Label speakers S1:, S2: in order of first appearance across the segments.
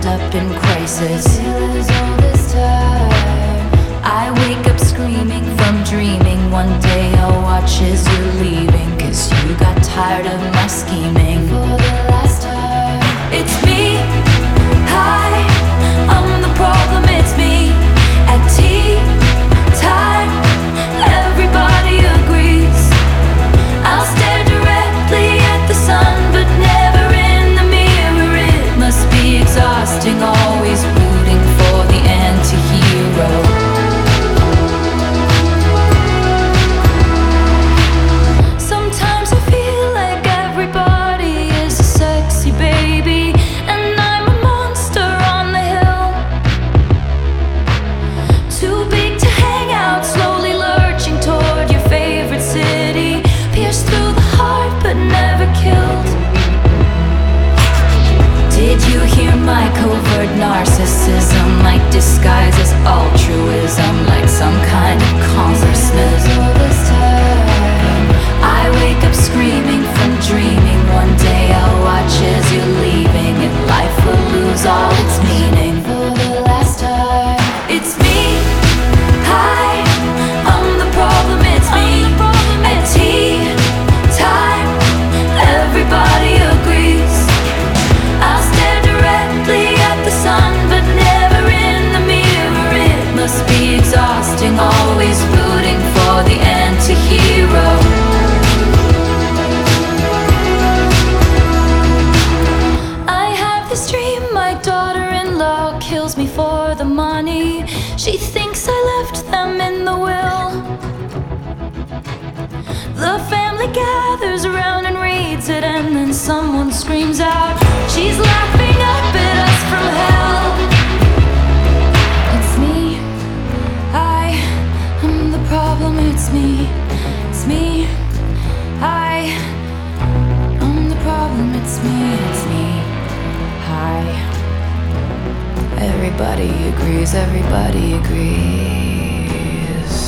S1: up in crisis. All this time I wake up screaming from dreaming. One day I'll watch as you're leaving, 'cause you got tired of my scheming. For the last time, it's me. Hi, I'm the problem, it's me. At tea time, everybody agrees. I'll stare directly at the sun, but never in the mirror. It must be exhausting, always rooting for the anti-hero. Sometimes I feel like everybody is a sexy baby, and I'm a monster on the hill. Too big to hang out, slowly lurching toward your favorite city. Pierced through the heart, but never killed. Did you hear my covert narcissism? Like disguise as altruism, like some kind of congressman. All this time I wake up screaming from dreaming. One day I'll watch as you're leaving, and life will lose all its meaning. For the last time, it's me. Hi, I'm the problem, it's me. At tea time, everybody agrees. I'll stare directly at the sun, but never in the mirror. It must be exhausting, always rooting for the anti-hero. I have this dream, my daughter-in-law kills me for the money. She thinks I left them in the will. The family gathers around and reads it, and then someone screams out, she's laughing up at us from hell. It's me. I am the problem, it's me. It's me. I am the problem, it's me. It's me. Hi. Everybody agrees, everybody agrees.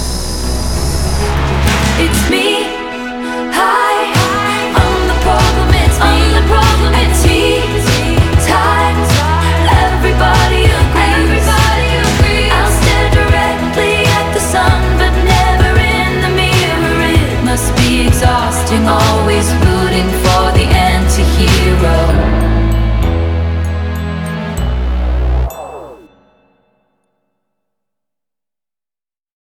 S1: It's me. Hi, I'm the problem, it's me. I'm the problem, it's me. Time, everybody agrees. I'll stare directly at the sun, but never in the mirror. It must be exhausting, always